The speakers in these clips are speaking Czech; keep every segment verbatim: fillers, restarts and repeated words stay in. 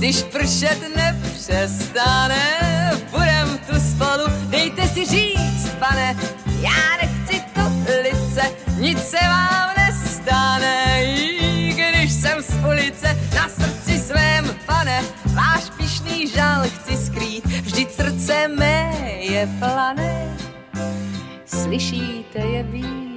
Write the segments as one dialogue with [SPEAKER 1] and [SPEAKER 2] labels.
[SPEAKER 1] když pršet nepřestane, budem tu spolu, dejte si říct, pane, já nechci tulice, nic se vám nestane, i když jsem z ulice, na srdci svém, pane, váš pyšný žal chci skrýt, vždyť srdce mé je plané, slyšíte je být.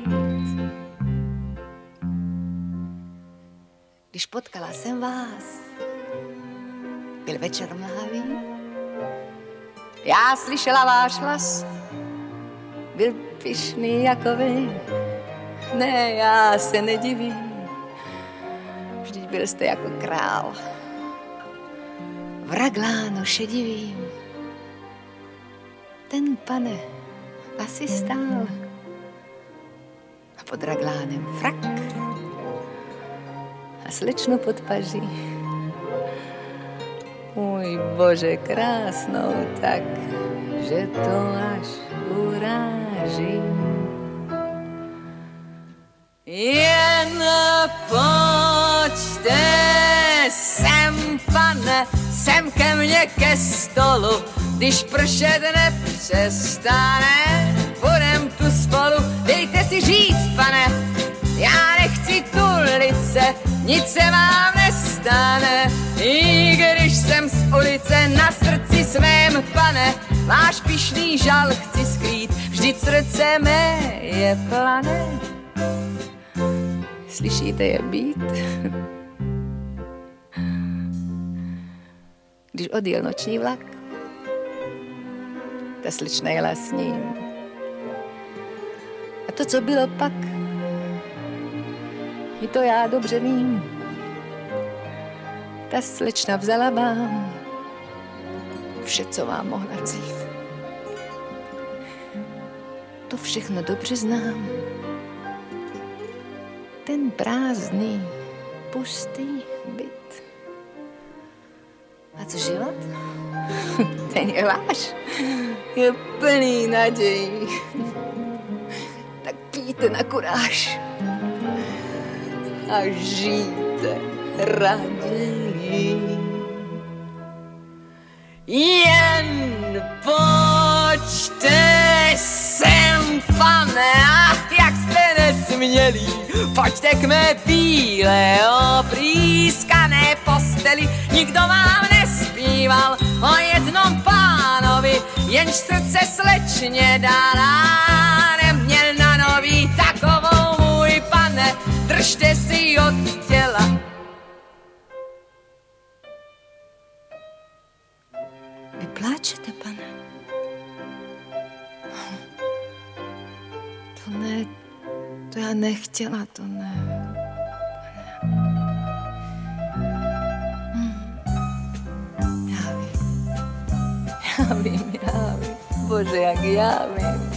[SPEAKER 1] Když potkala jsem vás, byl večer mlhavý, já slyšela váš hlas, byl pyšný jako vy, ne, já se nedivím, vždyť byl jste jako král, v raglánu šedivým, ten pane asi stál a pod raglánem frak a slečno pod paží. Můj Bože, krásnou tak, že to až uráží. Jen pojďte sem, pane, sem ke mně ke stolu, když pršet nepřestane, budem tu spolu, dejte si říct, pane, já nechci tulice, nic se vám nestane, i když jsem z ulice, na srdci svém, pane, váš pyšný žal chci skrýt, vždyť srdce mé je plané, slyšíte je být? Když odjel noční vlak, ta slečna jela s ním. A to, co bylo pak, i to já dobře vím. Ta slečna vzala vám vše, co vám mohla vzít. To všechno dobře znám. Ten prázdný, pustý byt. A co život? Ten je váš. Je plný nadějí. Tak pijte na kuráž. A žijte raději. Jen pojďte sem, pane, ach, jak jste nesmělí. Pojďte k mé bílé oprýskané posteli. Nikdo vám nespíval o jednom pánovi, jenž srdce slečně dala, neměl na nový takovou, můj pane, držte si od těla. Vy pláčete, pane? To ne, to já nechtěla, to ne. Já vím, já vím, já vím, Bože, jak já vím.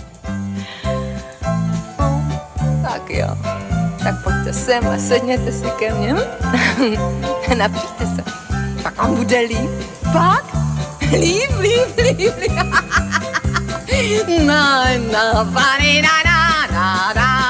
[SPEAKER 1] No, tak jo, tak pojďte sem a sedněte si ke mně. Napijte se, pak vám bude líp. Fakt? Líp, líp, líp, líp. Na, na, na, na, na, na, na.